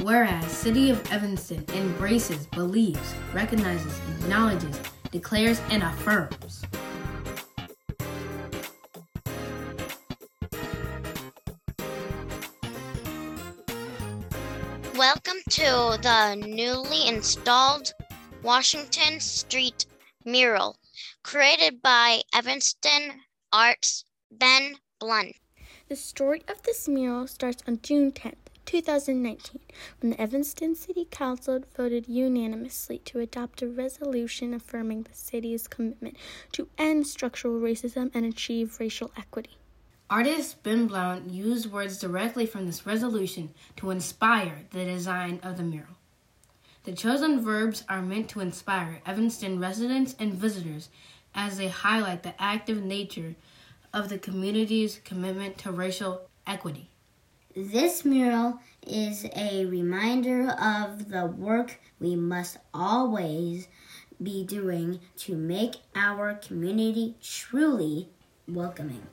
Whereas City of Evanston embraces, believes, recognizes, acknowledges, declares, and affirms. Welcome to the newly installed Washington Street mural, created by Evanston Arts Ben Blunt. The story of this mural starts on June 10th, 2019, when the Evanston City Council voted unanimously to adopt a resolution affirming the city's commitment to end structural racism and achieve racial equity. Artist Ben Blount used words directly from this resolution to inspire the design of the mural. The chosen verbs are meant to inspire Evanston residents and visitors as they highlight the active nature of the community's commitment to racial equity. This mural is a reminder of the work we must always be doing to make our community truly welcoming.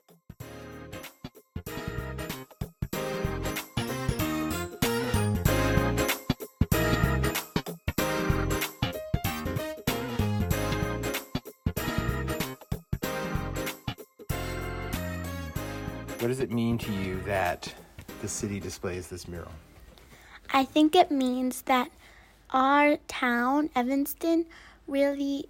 What does it mean to you that the city displays this mural? I think it means that our town, Evanston, really,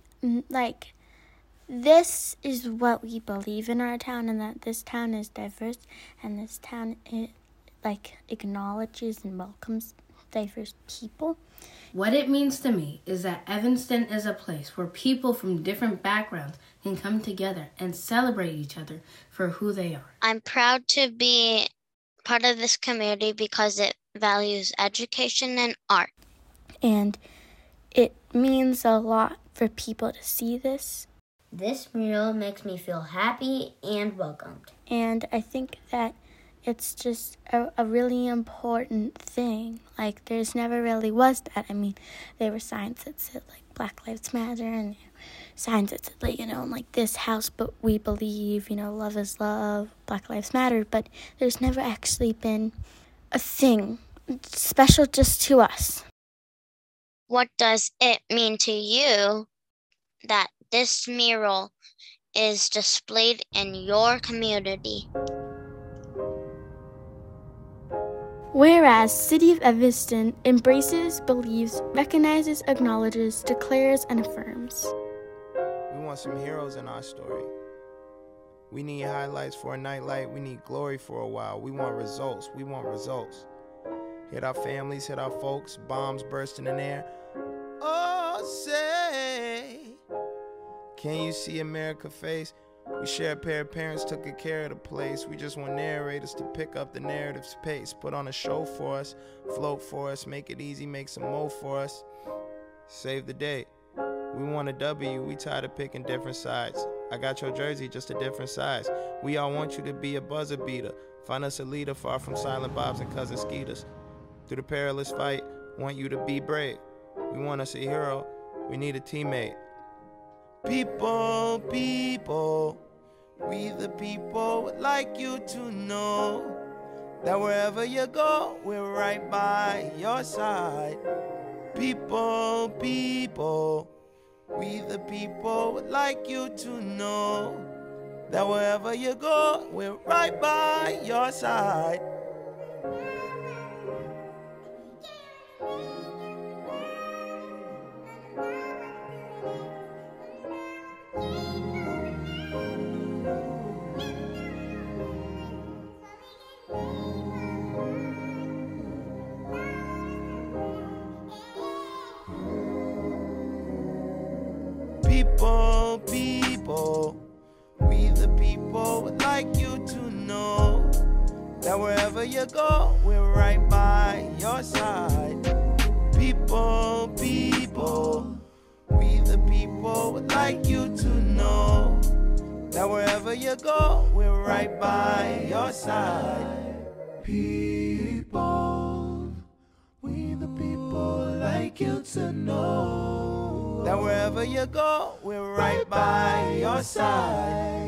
this is what we believe in our town, and that this town is diverse, and this town, acknowledges and welcomes diverse people. What it means to me is that Evanston is a place where people from different backgrounds can come together and celebrate each other for who they are. I'm proud to be part of this community because it values education and art. And it means a lot for people to see this. This mural makes me feel happy and welcomed. And I think that it's just a really important thing. There's never really was that. There were signs that said, Black Lives Matter, and signs that said, this house, but we believe, love is love, Black Lives Matter. But there's never actually been a thing special just to us. What does it mean to you that this mural is displayed in your community? Whereas City of Evanston embraces, believes, recognizes, acknowledges, declares, and affirms. We want some heroes in our story. We need highlights for a nightlight. We need glory for a while. We want results. Hit our families, hit our folks, bombs bursting in air. Oh, say, can you see America face? We share a pair of parents, took good care of the place. We just want narrators to pick up the narrative's pace. Put on a show for us, float for us, make it easy, make some mo for us. Save the day. We want a W, we tired of picking different sides. I got your jersey, just a different size. We all want you to be a buzzer beater. Find us a leader far from Silent Bobs and Cousin Skeeters. Through the perilous fight, want you to be brave. We want us a hero, we need a teammate. People, we the people would like you to know that wherever you go, we're right by your side. People, we the people would like you to know that wherever you go, we're right by your side. People, we the people would like you to know that wherever you go, we're right by your side. People, we the people would like you to know that wherever you go, we're right by your side. People, we the people like you to know that wherever you go, we're right by your side.